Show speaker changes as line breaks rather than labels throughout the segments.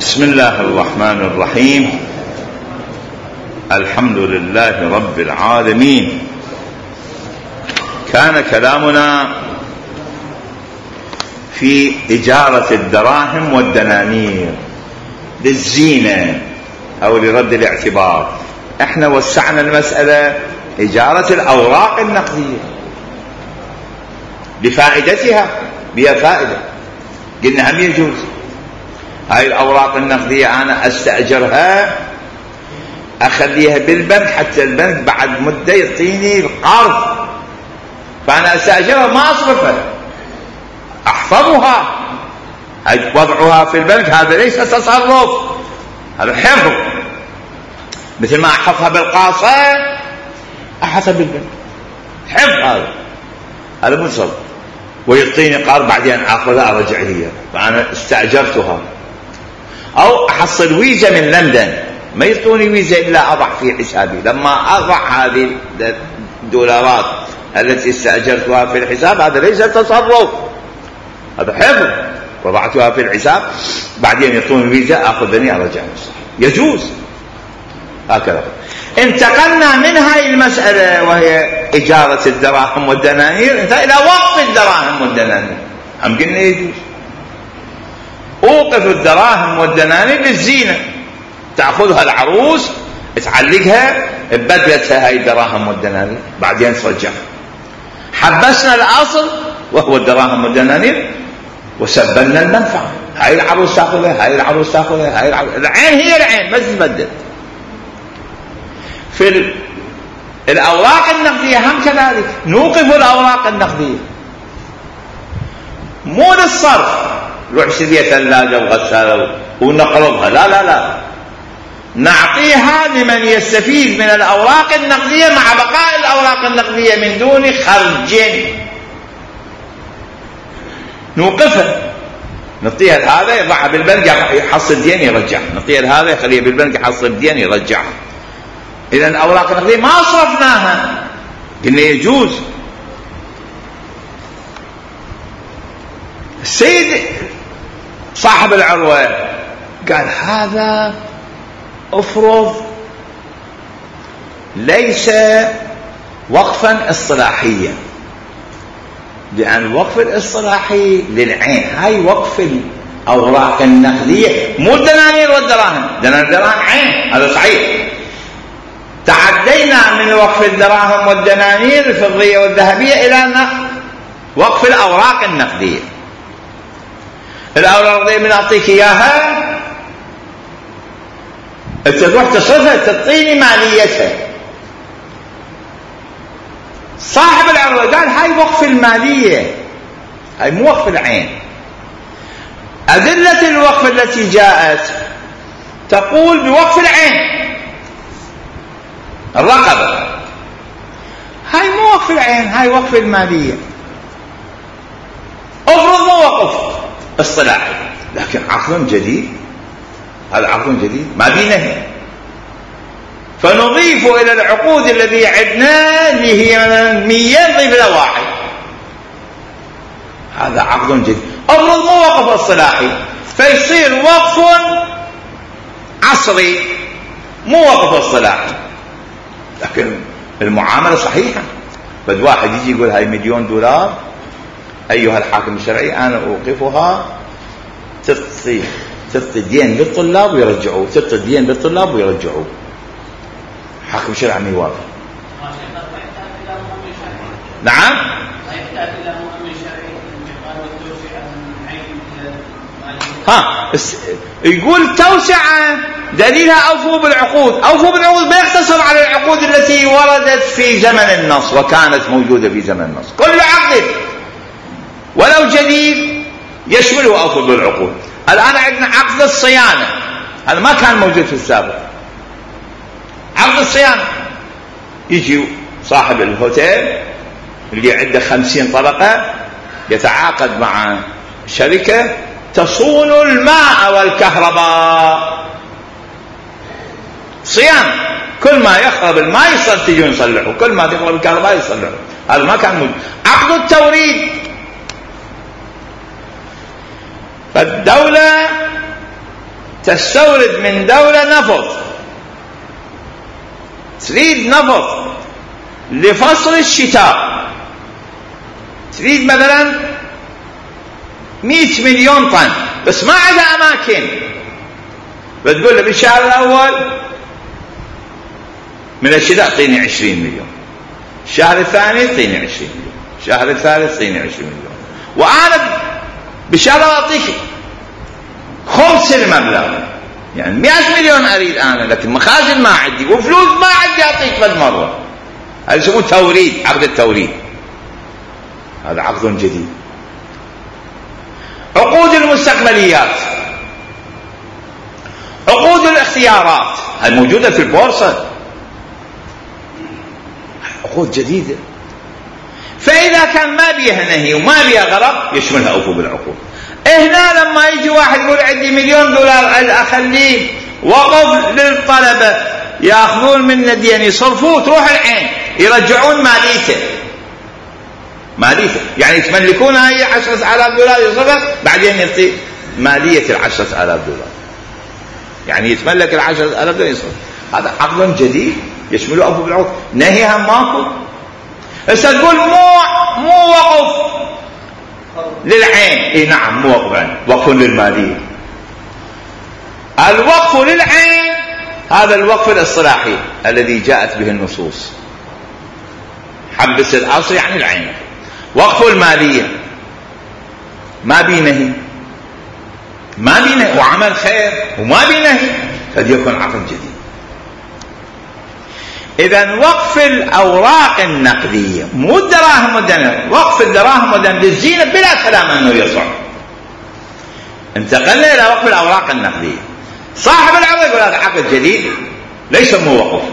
بسم الله الرحمن الرحيم. الحمد لله رب العالمين. كان كلامنا في إجارة الدراهم والدنانير للزينة أو لرد الاعتبار. احنا وسعنا المسألة إجارة الأوراق النقدية بفائدتها، بها فائدة، قلنا هم يجوز. هاي الأوراق النقدية أنا أستأجرها، أخليها بالبنك حتى البنك بعد مدة يعطيني القرض، فأنا أستأجرها ما أصرفها، أحفظها، وضعها في البنك هذا ليس تصرف، هذا حفظ. مثل ما أحفظها بالقاصة أحفظها بالبنك، حفظ، هذا مو تصرف. ويعطيني قرض بعدين أخذها أرجع لي، فأنا استأجرتها. أو أحصل ويزا من لندن، ما يعطوني ويزا إلا أضع في حسابي. لما أضع هذه الدولارات التي استأجرتها في الحساب، هذا ليس تصرف، هذا حفظ، وضعتها في الحساب، بعدين يعطوني ويزا أخذني أرجع مصر، يجوز هكذا. انتقلنا من هاي المسألة وهي إجارة الدراهم والدنانير إلى وقف الدراهم والدنانير. هم قلنا يجوز أوقف الدراهم والدنانير للزينة، تأخذها العروس تعلقها ببدلتها هاي الدراهم والدنانير، بعدين ترجعها. حبسنا الأصل وهو الدراهم والدنانير وسبلنا المنفعة. هاي العروس تأخذها، هاي العروس تأخذها، هاي العروس. العين هي العين بس تبدل. في الأوراق النقدية هم كذلك، نوقف الأوراق النقدية مو للصرف، روح شري ثلاجة وغسالة ونقرضها، لا لا لا، نعطيها لمن يستفيد من الأوراق النقدية مع بقاء الأوراق النقدية من دون خرج. نوقفها، نعطيها هذا يضعها بالبنك يحصل دين يرجع، نعطيها هذا يخليها بالبنك يحصل دين يرجع. إذا الأوراق النقدية ما أصرفناها، قلنا يجوز. السيد صاحب العروة قال هذا افرض ليس وقفا اصطلاحيا، لأن الوقف الاصطلاحي للعين، هاي وقف الأوراق النقدية مو الدنانير والدراهم. الدراهم عين، هذا صحيح. تعدينا من وقف الدراهم والدنانير الفضية والذهبية إلى وقف الأوراق النقدية. الأوراق النقدية من أعطيك إياها أنت تروح تصرفها، تعطيني ماليتها. صاحب العروة قال هاي وقف المالية، هاي مو وقف العين. أدلة الوقف التي جاءت تقول بوقف العين، الرقبة، هاي مو وقف العين، هاي وقف المالية. افرض مو وقف اصطلاحي، لكن عقد جديد، هذا عقد جديد ما بينه، فنضيف إلى العقود الذي عدنا اللي هي 100 نضيف له واحد، هذا عقد جديد. افرض مو وقف اصطلاحي، فيصير وقف عصري مو وقف اصطلاحي، لكن المعاملة صحيحة. بد واحد يجي يقول هاي $1,000,000 أيها الحاكم الشرعي أنا أوقفها، تعطي دين للطلاب ويرجعوه، تعطي دين للطلاب ويرجعوه، حاكم الشرعي ما يوافق. نعم، يقول توسعة دليلها أوفوا بالعقود. أوفوا بالعقود ما يقتصر على العقود التي وردت في زمن النص وكانت موجودة في زمن النص، كل عقد ولو جديد يشمله أوفوا بالعقود. الآن عندنا عقد الصيانة، هذا ما كان موجود في السابق. عقد الصيانة يجي صاحب الهوتيل اللي عنده 50 طبقة يتعاقد مع شركة تصون الماء والكهرباء، صيانة، كل ما يخرب الماء تجون يصلحوا، كل ما تخرب الكهرباء يصلحوا. هذا ما كان موجود. عقد التوريد، فالدولة تستورد من دولة نفط، تريد نفط لفصل الشتاء، تريد مثلا 100 مليون طن، بس ما عندها أماكن، بتقول له بالشهر الأول من الشتاء اعطيني 20 مليون، الشهر الثاني اعطيني 20 مليون، الشهر الثالث اعطيني 20 مليون، وأنا بالشهر أعطيك خمس المبلغ، يعني 100 مليون أريد أنا، لكن مخازن ما عندي وفلوس ما عندي أعطيك فد مرة. هذا يسموه توريد، عقد التوريد، هذا عقد جديد. عقود المستقبليات، عقود الاختيارات، هاي موجودة في البورصة، عقود جديدة. فإذا كان ما بيها نهي وما بيها غرض يشملها أوفوا بالعقود. هنا لما يجي واحد يقول عندي $1,000,000 أخليه وقف للطلبة يأخذون منه دين يصرفوه، تروح العين يرجعون ماليته، يعني يتملكون هاي $10,000 يصرفها، بعدين يعطي مالية $10,000، يعني يتملك $10,000 يصرف. هذا عقد جديد يشمله أوفوا بالعقود. نهيها ماكو. هسه تقول مو وقف للعين، اي نعم مو وقف عين، وقف للمالية. الوقف للعين هذا الوقف الاصطلاحي الذي جاءت به النصوص، حبس الأصل يعني العين. وقف المالية ما بينهي، وعمل خير وما بينهي، قد يكون عقد جديد. إذن وقف الأوراق النقدية مو الدراهم والدنانير، وقف الدراهم والدنانير للزينة بلا كلام أنه يصح. انتقلنا إلى وقف الأوراق النقدية. صاحب العرض يقول هذا عقد جديد، لا يسموه وقف،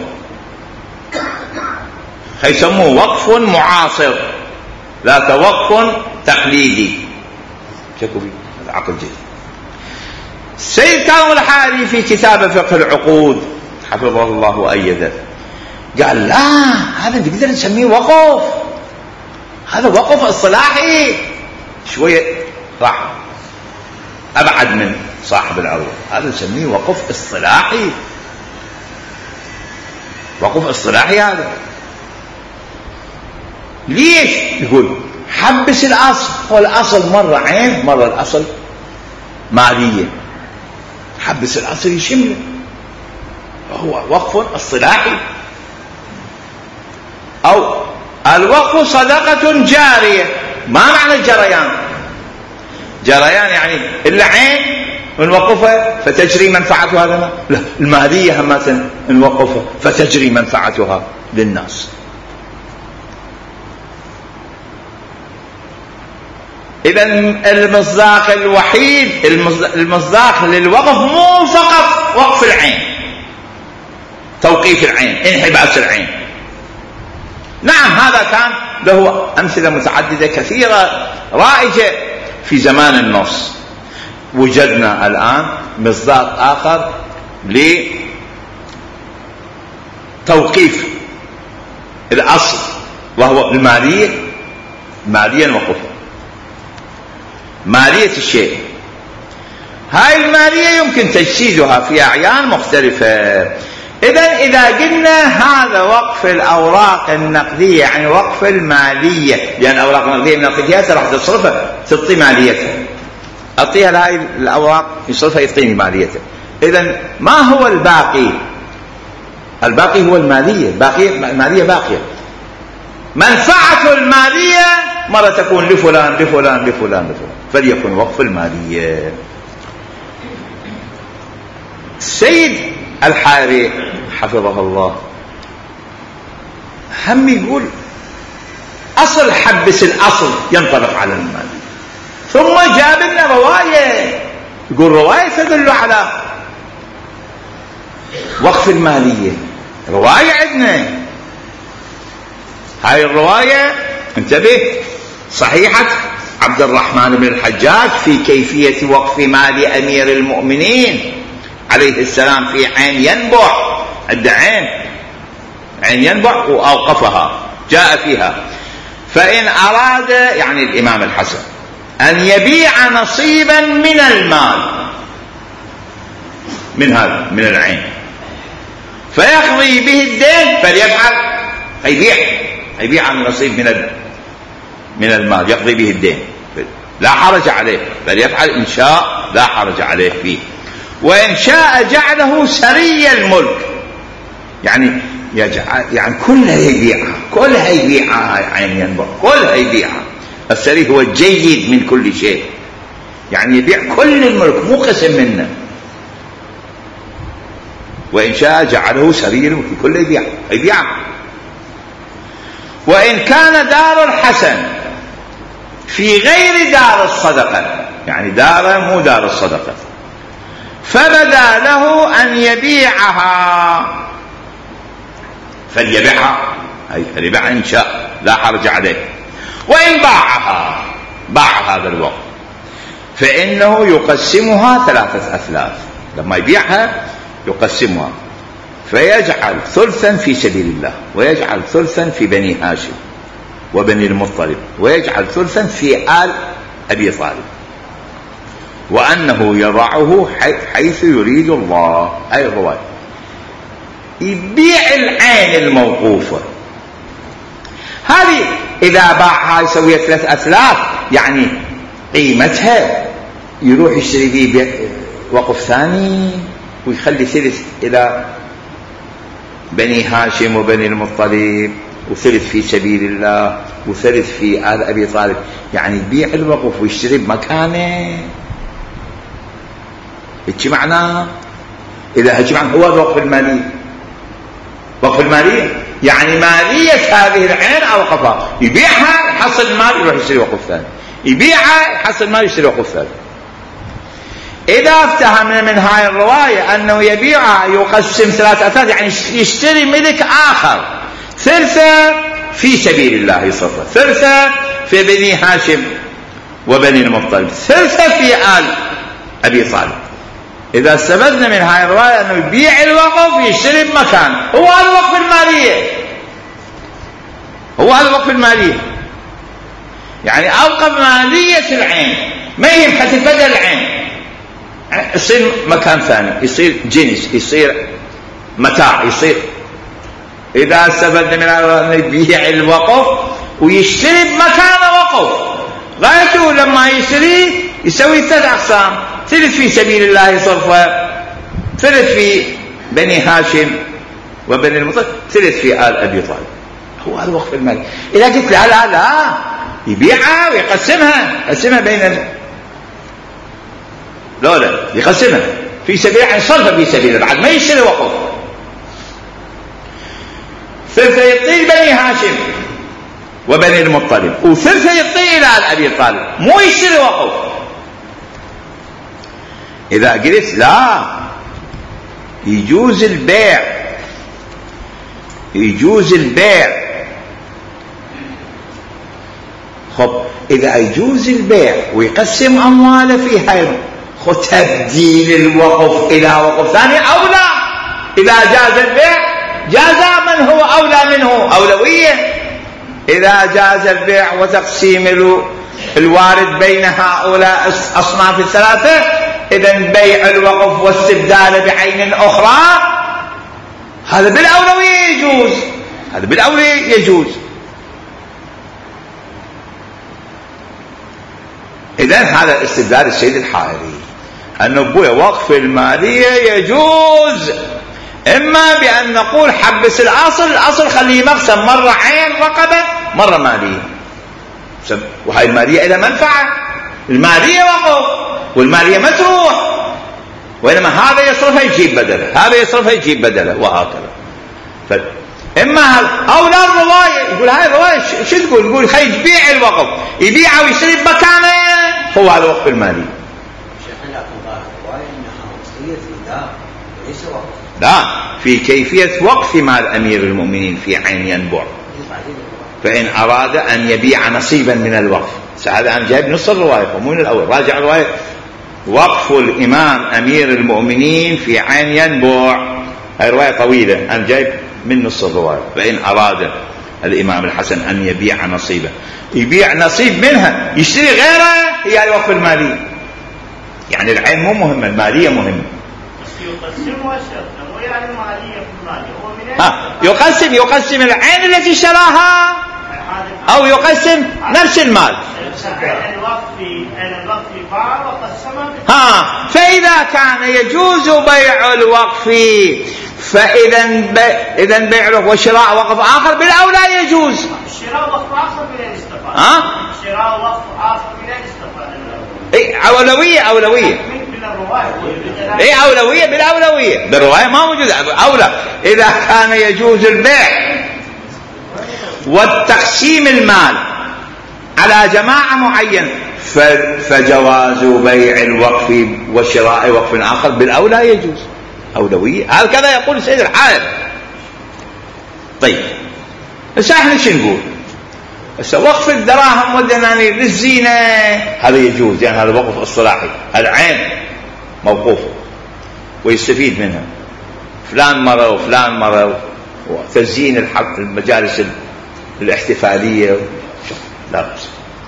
يسموه وقف معاصر، لا وقف تقليدي. شكوا بي هذا عقد جديد. السيد كاظم الحارثي في كتابه فقه العقود حفظه الله وأيده قال لا، هذا نقدر نسميه وقف، هذا وقف اصطلاحي. شوية راح أبعد من صاحب العروض، هذا نسميه وقف اصطلاحي، وقف اصطلاحي. هذا ليش؟ يقول حبس الأصل، هو الأصل مرة عين مرة الأصل مالية، حبس الأصل يشمله، وهو وقف اصطلاحي. أو الوقف صدقة جارية. ما معنى الجريان؟ جريان يعني العين نوقفها فتجري منفعتها لنا، لا، المالية هم نوقفها فتجري منفعتها للناس. إذن المصداق الوحيد، المصداق للوقف مو فقط وقف العين، توقيف العين، انحباس العين. نعم هذا كان له أمثلة متعددة كثيرة رائجة في زمان النص. وجدنا الآن مصداق آخر لتوقيف الأصل وهو المالية. مالية نوقفها، مالية الشيء. هاي المالية يمكن تجسيدها في أعيان مختلفة. إذا قلنا هذا وقف الأوراق النقدية يعني وقف المالية، لأن الأوراق النقدية من القياسة راح تصرفها تعطي ماليتها، أعطيها لهاي الأوراق يصرفها يعطيني ماليتها. إذن ما هو الباقي؟ الباقي هو المالية، المالية باقية. منفعة المالية مرة تكون لفلان لفلان لفلان، فليكن وقف المالية. السيد الحارثي حفظه الله هم يقول أصل حبس الأصل ينطبق على المال، ثم جاب لنا رواية، يقول رواية تدل على وقف المالية. رواية عندنا، هاي الرواية انتبه، صحيحة عبد الرحمن بن الحجاج في كيفية وقف مال أمير المؤمنين عليه السلام في عين ينبع. عند عين ينبع وأوقفها، جاء فيها فإن أراد يعني الإمام الحسن أن يبيع نصيبا من المال، من العين، فيقضي به الدين فليفعل، يبيع عن نصيب من المال، يقضي به الدين لا حرج عليه، بل يفعل إن شاء لا حرج عليه فيه. وإن شاء جعله سري الملك، يعني كلها يبيعها عين ينبع، كلها يبيعها. السري هو الجيد من كل شيء، يعني يبيع كل الملك مو قسم منه. وإن شاء جعله سري الملك، كله يبيعها. وإن كان دار الحسن في غير دار الصدقة، يعني دار مو دار الصدقة، فبدا له أن يبيعها فليبيعها، فليبيعها إن شاء لا حرج عليه. وإن باع هذا الوقت فإنه يقسمها 3 أثلاث، لما يبيعها يقسمها، فيجعل ثلثا في سبيل الله، ويجعل ثلثا في بني هاشم وبني المطلب، ويجعل ثلثا في آل أبي طالب، وأنه يضعه حيث يريد الله. أي الرواية يبيع العين الموقوفة هذه، إذا باعها يسوي 3 أثلاث، يعني قيمتها يروح يشتري به وقف ثاني، ويخلي ثلث إلى بني هاشم وبني المطلب، وثلث في سبيل الله، وثلث في آل أبي طالب، يعني يبيع الوقف ويشتري بمكانه. هيك معناه. إذا هيك معناه هو الوقف المالي. وقف المالي يعني مالية هذه العين أوقفها، يبيعها يحصل المال يروح يشتري وقف ثاني، يبيعها يحصل المال يشتري وقف ثاني. إذا افتهم من هاي الرواية أنه يبيعها يقسم 3 أثلاث، يعني يشتري ملك آخر، ثلثة في سبيل الله يصرفه، ثلثة في بني هاشم وبني المطلب، ثلثة في آل أبي طالب. إذا استفدنا من هاي الرواية أنه يبيع الوقف يشتري بمكان، هو الوقف المالية، هو الوقف المالية، يعني أوقف مالية العين، ما يهم حتى بدل العين، يصير مكان ثاني، يصير جنس، يصير متاع، يصير. إذا استفدنا من هاي الرواية أنه يبيع الوقف ويشتري بمكان وقف، غايته لما يشتري يسوي 3 أقسام، ثلث في سبيل الله صرفه، ثلث في بني هاشم وبني المطلب، ثلث في آل أبي طالب. هو هذا الوقف المالي. إذا قلت لا يبيعها ويقسمها بين لا يقسمها في سبيل عن صرفه في سبيل الله، بعد ما يشتري وقف، ثلثة يعطي بني هاشم وبني المطلب، وثلثة يعطي إلى آل أبي طالب، مو يشتري وقف. إذا قلت لا يجوز البيع، خب إذا يجوز البيع ويقسم أمواله في هاي، خب تبديل الوقف إلى وقف ثاني أولى. إذا جاز البيع جاز من هو أولى منه أولوية. إذا جاز البيع وتقسيم الوارد بين هؤلاء الأصناف الثلاثة، إذن بيع الوقف واستبداله بعين أخرى هذا بالأولوية يجوز، إذن هذا استبدال السيد الحائري، النبوة وقف المالية يجوز، إما بأن نقول حبس الأصل خليه مقسم، مرة عين رقبة مرة مالية، وهي المالية إلى منفعة، المالية وقف والمالية ما تروح، وإنما هذا يصرفها يجيب بدله، هذا يصرفها يجيب بدله، وهكذا. إما أو لا الرواية يقول هاي الرواية شو تقول؟ يقول خي يبيع الوقف، يبيعه ويشتري بمكانه، هو هذا الوقف المالي.
شيخنا لكن ظاهر الرواية إنها وصية إيداع وليس وقف.
لا، في كيفية وقف مال أمير المؤمنين في عين ينبع، فإن أراد أن يبيع نصيبا من الوقف. هذا أنا جايب نص الرواية مو من الأول، راجع الرواية. وقف الإمام أمير المؤمنين في عين ينبع، هاي رواية طويلة، أنا جايب من نص الرواية. فإن أراد الإمام الحسن أن يبيع نصيبه، يبيع نصيب منها يشتري غيره، هي الوقف المالي. يعني العين مو مهمة، المالية مهمة.
يقسمها شرطا ويعني المالية في المالية هو من
يقسم العين التي شراها أو يقسم نفس المال. فإذا كان يجوز بيع الوقف فإذا بيع الوقف وشراء وقف آخر بالأولى يجوز.
شراء وقف آخر بلا استفادة. شراء وقف آخر بلا استفادة.
أولوية. أولوية بالأولوية. بالرواية ما موجود أولى. إذا كان يجوز البيع والتقسيم المال على جماعة معين فجواز بيع الوقف وشراء وقف آخر بالأولى يجوز. أولوية. هكذا يقول سيد الحائل. طيب هسه احنا شو نقول؟ هسه وقف الدراهم والدنانير للزينة هذا يجوز، يعني هذا وقف اصطلاحي، العين موقوفه ويستفيد منها، فلان مرة وفلان مرة، وتزيين المجالس الاحتفالية لا بأس.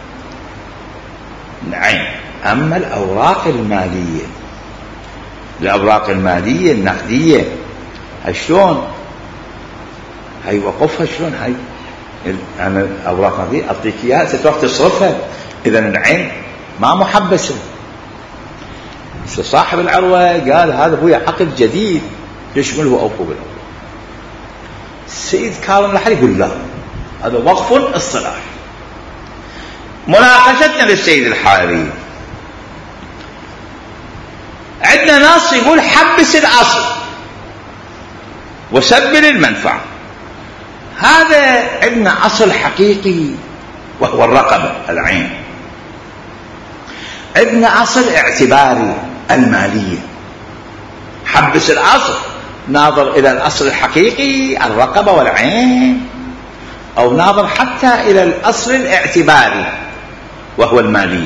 العين. أما الأوراق المالية، الأوراق المالية النقدية شلون؟ هاي وقفها شلون؟ هاي أنا الأوراق دي أعطيك إياها ستروح تصرفها. إذا العين ما محبسة. صاحب العروة قال هذا هو عقد جديد يشمله أوفو بالأول. السيد كاظم الحري يقول لا هذا وقف اصطلاحي. مناقشتنا للسيد الحاري، عندنا نص يقول حبس الأصل وسبل المنفعة. هذا عندنا أصل حقيقي وهو الرقبة العين. عندنا أصل اعتباري المالية. حبس الأصل ناظر إلى الأصل الحقيقي الرقبة والعين، أو ناظر حتى إلى الأصل الاعتباري وهو المالية.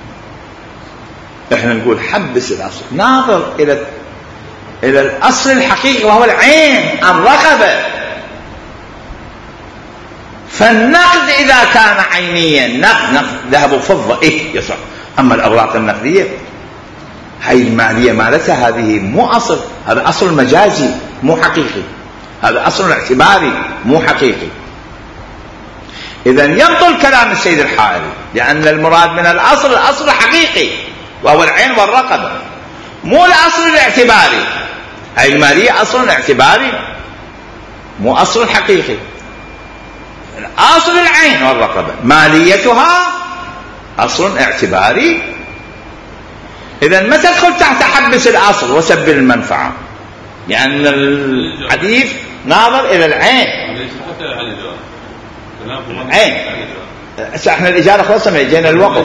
احنا نقول حبس الأصل ناظر إلى الأصل الحقيقي وهو العين الرقبة. فالنقد إذا كان عينيا نقد ذهب وفضة يصح. أما الأوراق النقدية هاي المالية مالتها هذه مو أصل، هذا أصل مجازي مو حقيقي، هذا أصل اعتباري مو حقيقي. إذن يبطل كلام السيد الحائري، لأن المراد من الأصل الحقيقي وهو العين والرقبة، مو الأصل الاعتباري. هاي المالية أصل اعتباري مو أصل حقيقي. أصل العين والرقبة ماليتها أصل اعتباري. إذن ما تدخل تحت حبس الأصل وسبل المنفعة، لأن الحديث ناظر إلى العين. العين احنا الإجارة خلصنا جينا الوقف.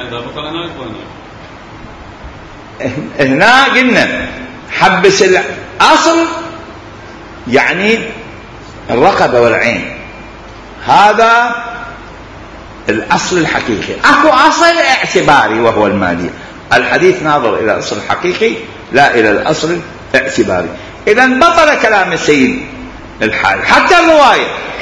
هنا قلنا حبس الأصل يعني الرقبة والعين، هذا الأصل الحقيقي. أكو أصل اعتباري وهو المالية. الحديث ناظر إلى الأصل الحقيقي لا إلى الأصل الاعتباري. إذن بطل كلام السيد الحائري. حتى الرواية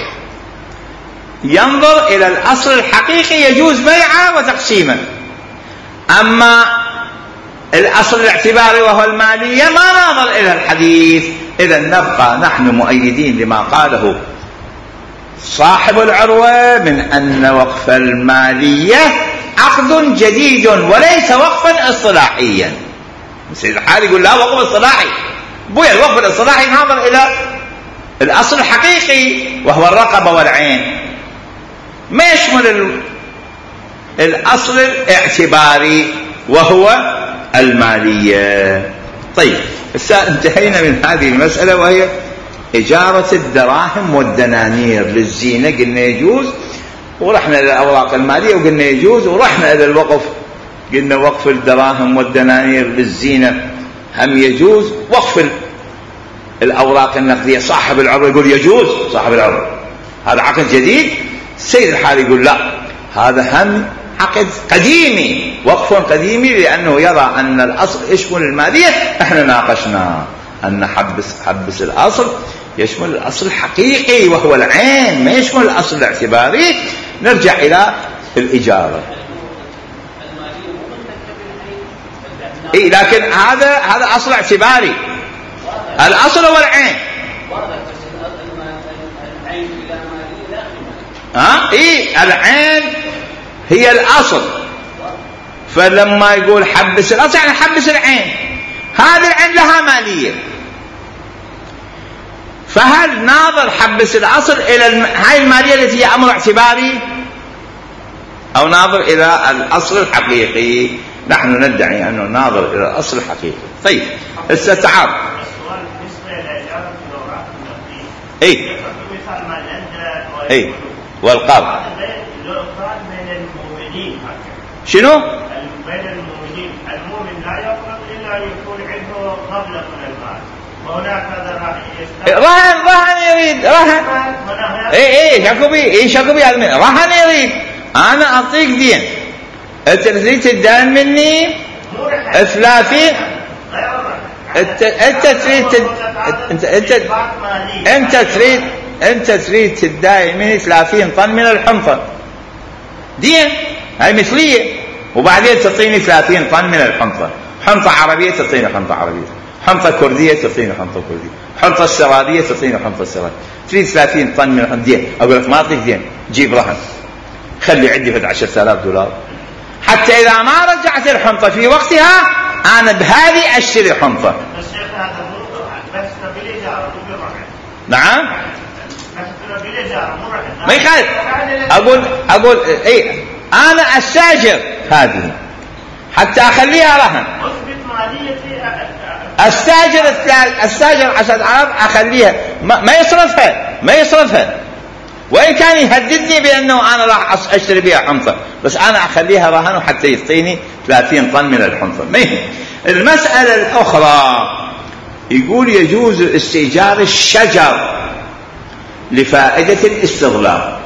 ينظر إلى الأصل الحقيقي يجوز بيعه وتقسيمه. أما الأصل الاعتباري وهو المالية ما ناظر إلى الحديث. إذن نبقى نحن مؤيدين لما قاله صاحب العروة من أن وقف المالية عقد جديد وليس وقفا اصطلاحيا. السيد الحاري يقول لا وقف اصطلاحي. بويا الوقف الاصطلاحي ناظر إلى الأصل الحقيقي وهو الرقبة والعين، ما يشمل الأصل الاعتباري وهو المالية. طيب انتهينا من هذه المسألة وهي إجارة الدراهم والدنانير للزينة. قلنا يجوز، ورحنا إلى الأوراق المالية وقلنا يجوز، ورحنا إلى الوقف قلنا وقف الدراهم والدنانير للزينة هم يجوز. وقف الأوراق النقدية صاحب العروة يقول يجوز. صاحب العروة هذا عقد جديد. السيد الحالي يقول لا هذا هم عقد قديمي، وقف قديمي، لأنه يرى أن الأصل يشمل المالية. احنا ناقشنا أن حبس الأصل يشمل الأصل الحقيقي وهو العين، ما يشمل الأصل الاعتباري. نرجع إلى الإجارة. إيه لكن هذا أصل اعتباري. الأصل هو العين. إيه العين هي الأصل. فلما يقول حبس الأصل يعني حبس العين، هذه العين لها مالية. فهل ناظر حبس الأصل إلى هاي المالية التي هي أمر اعتباري، أو ناظر إلى الأصل الحقيقي؟ نحن ندعي أنه ناظر إلى الأصل الحقيقي. طيب استعار. إيه إيه والقرض شنو؟
بين المؤمنين، المؤمن لا يقرض إلا يكون عنده مبلغ من المال، وهناك هذا
رهن يريد رهن. ايه شاكوبي هذا رهن يريد. انا اعطيك دين، انت تريد تدين مني 30. انت تريد تدين مني 30 طن من الحنطة دين، هاي مثلية. وبعدين تعطيني 30 طن من الحنطة، حنطة عربية تعطيني حنطة عربية، حنطة كردية تعطيني حنطة كردية، حنطة السرادية تعطيني حنطة السرادية. تريد 30 طن من الحنطة دين، أقول لك ما أعطيك دين، جيب رهن، خلي عندي فد 10,000 دولار، حتى إذا ما رجعت الحنطة في وقتها أنا بهذه أشتري حنطة.
بس بالإجارة مو بالرهن.
نعم
بس بالإجارة مو رهن.
ما يخالف. أقول إيه أنا أستأجر هذه حتى أخليها رهن، أستأجر 10,000 أخليها ما يصرفها وإن كان يهددني بأنه أنا راح أشتري بها حنطة، بس أنا أخليها رهن حتى يعطيني 30 طن من الحنطة. المسألة الأخرى يقول يجوز استئجار الشجر لفائدة الاستغلال.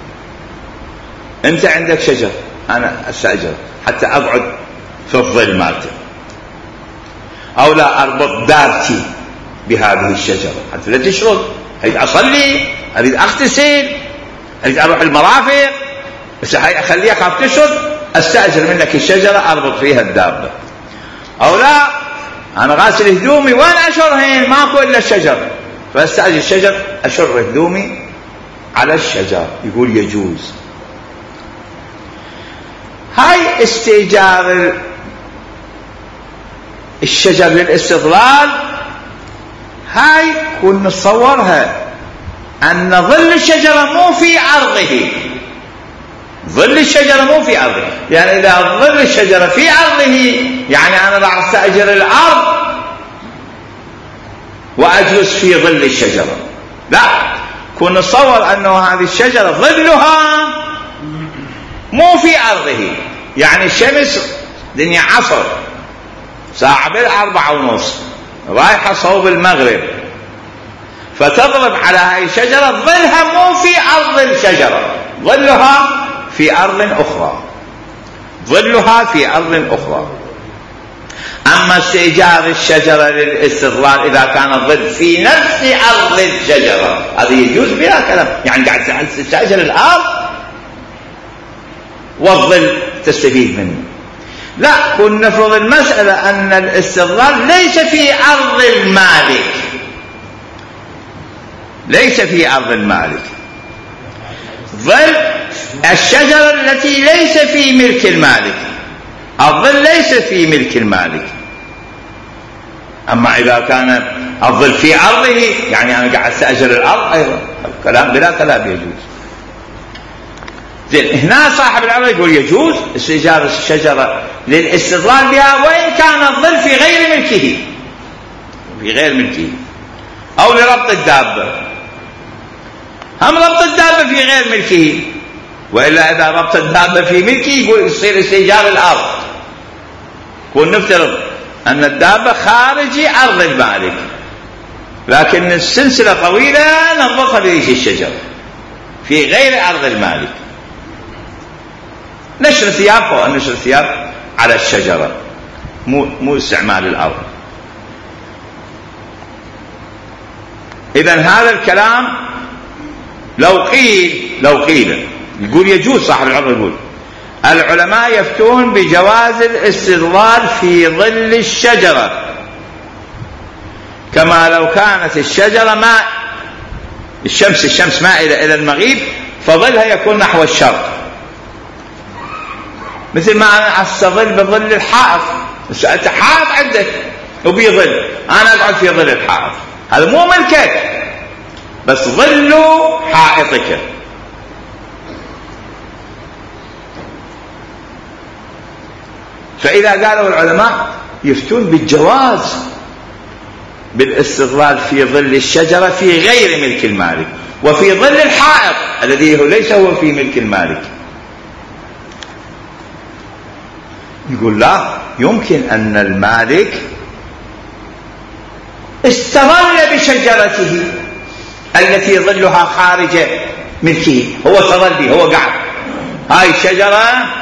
أنت عندك شجر، أنا أستأجر حتى أقعد في الظل مالته، أو لا أربط دارتي بهذه الشجرة حتى لا تشرد، أريد أصلي، أريد أغتسل، أريد أروح المرافق، بس أخليها خاف تشرد، أستأجر منك الشجرة أربط فيها الدابة. أو لا أنا غاسل هدومي وين أشرهن، ماكو إلا الشجر، فأستأجر الشجر أشر هدومي على الشجر. يقول يجوز. هاي استئجار الشجر للاستظلال، هاي كن نتصورها أن ظل الشجرة مو في عرضه، ظل الشجرة مو في عرضه، يعني إذا ظل الشجرة في عرضه يعني أنا راح أستأجر الأرض وأجلس في ظل الشجرة. لا، كن نتصور أنه هذه الشجرة ظلها مو في عرضه، يعني الشمس دنيا عصر ساعة 4:30 رايحة صوب المغرب، فتضرب على هاي الشجرة، ظلها مو في أرض الشجرة، ظلها في أرض أخرى، ظلها في أرض أخرى. أما استئجار الشجرة للاستظلال إذا كان الظل في نفس أرض الشجرة هذا يجوز بلا كلام، يعني قاعد تستأجر الأرض والظل تستفيد منه. لا، كن نفرض المسألة أن الاستظلال ليس في أرض المالك، ليس في أرض المالك، ظل الشجرة التي ليس في ملك المالك، الظل ليس في ملك المالك. أما إذا كان الظل في أرضه يعني أنا قاعد أستأجر الأرض أيضا، الكلام بلا كلام يجوز. زين، هنا صاحب العرض يقول يجوز استئجار الشجرة للاستظلال بها وإن كان الظل في غير ملكه، في غير ملكه، أو لربط الدابة، هم ربط الدابة في غير ملكه، وإلا إذا ربط الدابة في ملكه يقول يصير استئجار الأرض. كون نفترض أن الدابة خارج أرض المالك لكن السلسلة طويلة نربطها بريش الشجر في غير أرض المالك، نشر ثياب أو نشر ثياب على الشجرة، مو استعمال الأرض. إذن هذا الكلام لو قيل يقول يجوز، صاحب العرض يقول العلماء يفتون بجواز الاستظلال في ظل الشجرة، كما لو كانت الشجرة الشمس مائلة إلى المغيب فظلها يكون نحو الشرق، مثل ما أستظل بظل الحائط. أنت حائط عندك وبيظل، أنا أقعد في ظل الحائط، هذا مو ملكك بس ظل حائطك. فإذا قالوا العلماء يفتون بالجواز بالاستظلال في ظل الشجرة في غير ملك المالك، وفي ظل الحائط الذي ليس هو في ملك المالك. يقول لا، يمكن أن المالك استظل بشجرته التي ظلها خارج ملكه، هو استظل به، هو قاعد. هاي الشجرة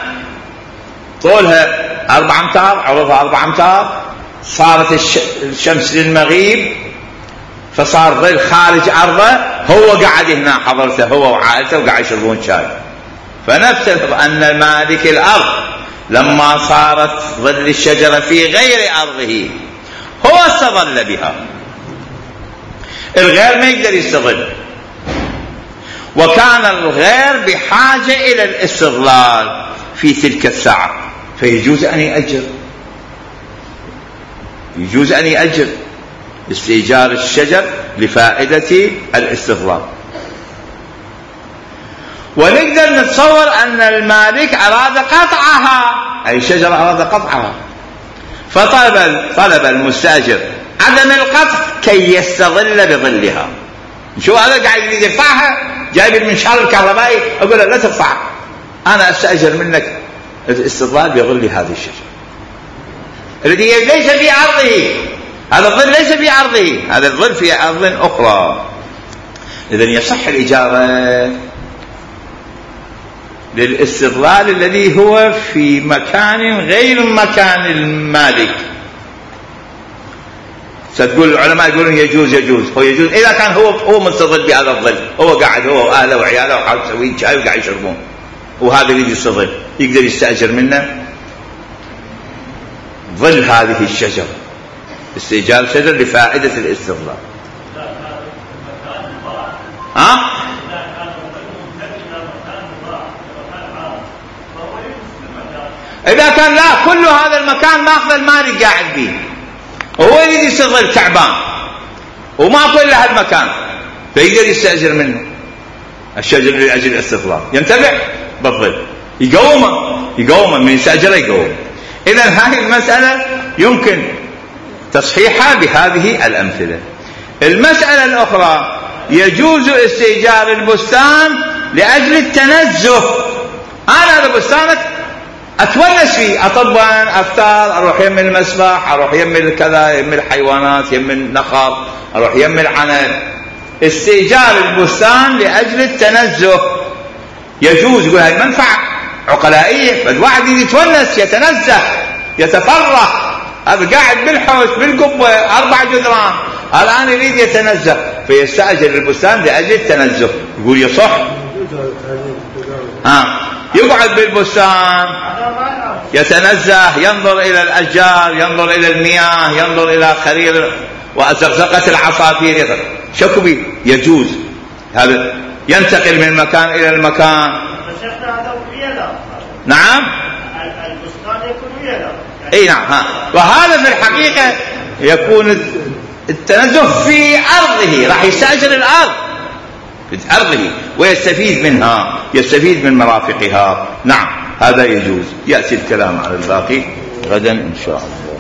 طولها 4 أمتار، عرضها 4 أمتار، صارت الشمس للمغيب فصار ظل خارج أرضه، هو قاعد هنا حضرته هو وعائلته وقاعد يشربون شاي. فنفترض أن المالك الأرض لما صارت ظل الشجرة في غير أرضه هو استظل بها، الغير ما يقدر يستظل، وكان الغير بحاجة إلى الاستظلال في تلك الساعة، فيجوز أن يأجر استئجار الشجر لفائدة الاستظلال. ونقدر نتصور أن المالك أراد قطعها، أي شجرة أراد قطعها، فطلب المستأجر عدم القطع كي يستظل بظلها. شو هذا قاعد يريد يقطعها، جايب المنشار الكهربائي، أقول له لا تقطع، أنا أستأجر منك الاستظلال بظل هذه الشجرة الذي ليس في أرضه، هذا الظل ليس في أرضه، هذا الظل في أرض أخرى. إذن يصح الإجارة للاستظلال الذي هو في مكان غير مكان المالك. ستقول العلماء يقولون يجوز هو يجوز إذا كان هو مستظل بهذا الظل، هو قاعد هو وأهله وعياله وحاول يسوي شاي وقاعد يشربون، وهذا يريد يستظل، يقدر يستأجر منه ظل هذه الشجرة، استئجار شجر لفائدة الاستظلال. إذا كان لا، كل هذا المكان ماخذ المالك قاعد به، وهو يريد يستظل تعبان وما كل هذا المكان، فيقدر يستأجر منه الشجر لأجل الاستظلال، ينتبع بالظل، يقومه من يستأجره يقوم. إذن هذه المسألة يمكن تصحيحها بهذه الأمثلة. المسألة الأخرى، يجوز استئجار البستان لأجل التنزه. أنا هذا بستانك أتونس فيه، أطبن، أفتر، أروح يم المسبح، أروح يم كذا، يم الحيوانات، يم النخل، أروح يم العنب. استئجار البستان لأجل التنزه يجوز، يقول هاي منفعة عقلائية، فالواحد يتونس، يتنزه، يتفرح، هذا قاعد بالحوش بالقبة 4 جدران، الآن يريد يتنزه فيستأجر البستان لأجل التنزه، يقول يصح. يقعد بالبستان يتنزه، ينظر إلى الأشجار، ينظر إلى المياه، ينظر إلى خرير وأزقزقة العصافير، شكبي يجوز، هذا ينتقل من مكان إلى المكان. نعم،
البستان يكون ويلا.
اي نعم، وهذا في الحقيقة يكون التنزه في أرضه، راح يستأجر الأرض في أرضه ويستفيد منها، يستفيد من مرافقها. نعم، هذا يجوز. يأتي الكلام على الباقي غدا إن شاء الله.